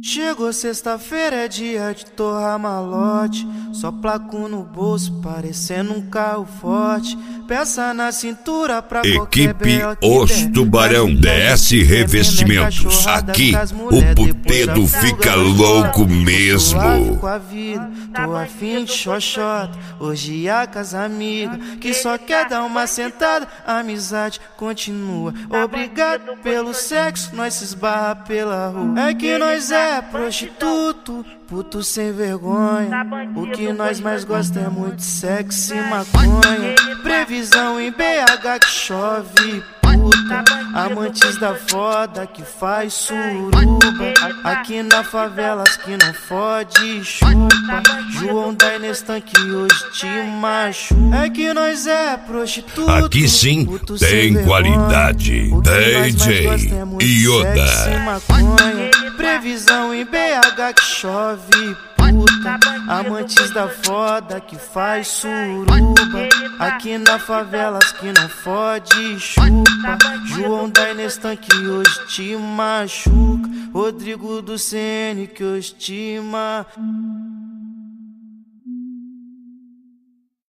Chegou sexta-feira, é dia de torrar malote. Só placo no bolso, parecendo um carro forte. Peça na cintura pra Equipe Os Tubarão DS Revestimentos. Aqui o putedo fica louco mesmo. Tô afim de xoxota, hoje a casa amiga, que só quer dar uma sentada, a amizade continua. Obrigado pelo sexo, nós se esbarra pela rua. É que nós é prostituto, puto sem vergonha. O que nós mais gosta é muito sexo e maconha. Previsão em BH que chove, puta. Amantes da foda que faz suruba. Aqui na favela as que não fode chupa. João da Inestan que hoje te machuca. É que nós é prostituto. Aqui sim tem qualidade. DJ Yoda. Previsão em BH que chove, puta. Amantes da foda que faz suruba. Aqui na favela as que não fode chupa. João da Inestan que hoje te machuca. Rodrigo do CN que hoje te machuca.